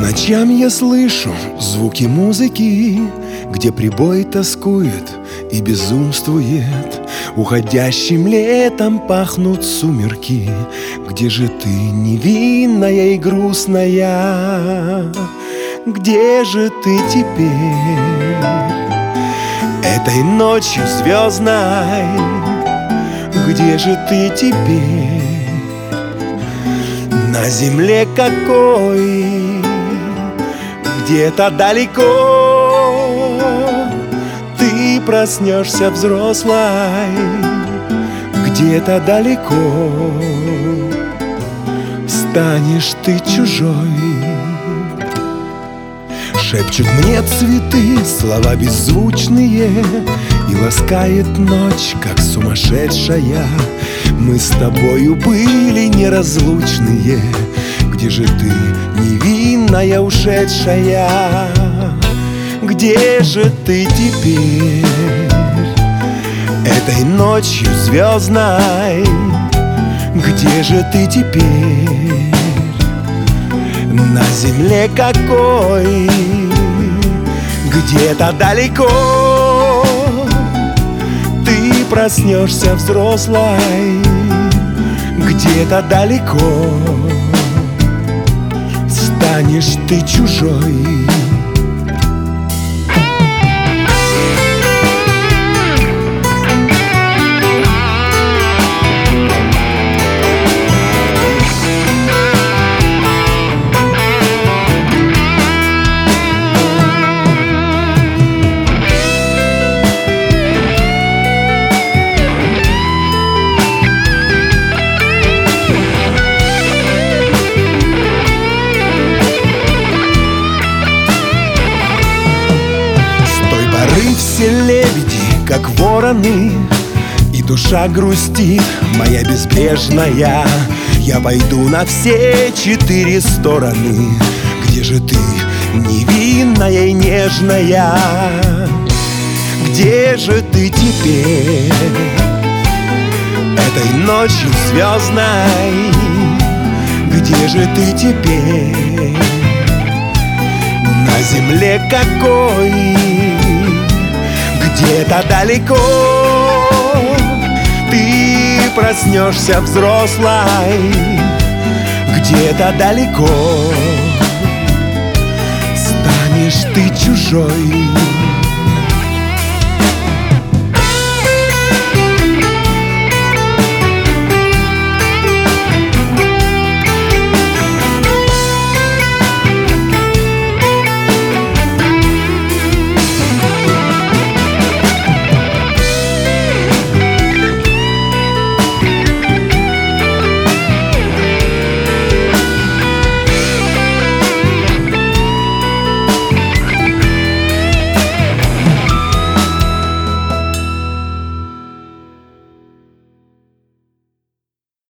ночам я слышу звуки музыки, где прибой тоскует и безумствует. Уходящим летом пахнут сумерки. Где же ты, невинная и грустная? Где же ты теперь? Этой ночью звездной, где же ты теперь? На земле какой, где-то далеко ты проснешься взрослой, где-то далеко станешь ты чужой. Шепчут мне цветы слова беззвучные, и ласкает ночь, как сумасшедшая. Мы с тобою были неразлучные. Где же ты, невинная ушедшая? Где же ты теперь? Этой ночью звездной, где же ты теперь? На земле какой, где-то далеко ты проснешься взрослой, где-то далеко станешь ты чужой. Все лебеди, как вороны, и душа грустит моя безбрежная. Я пойду на все 4 стороны. Где же ты, невинная и нежная? Где же ты теперь? Этой ночью звездной, где же ты теперь? На земле какой, где-то далеко ты проснешься взрослой, где-то далеко станешь ты чужой.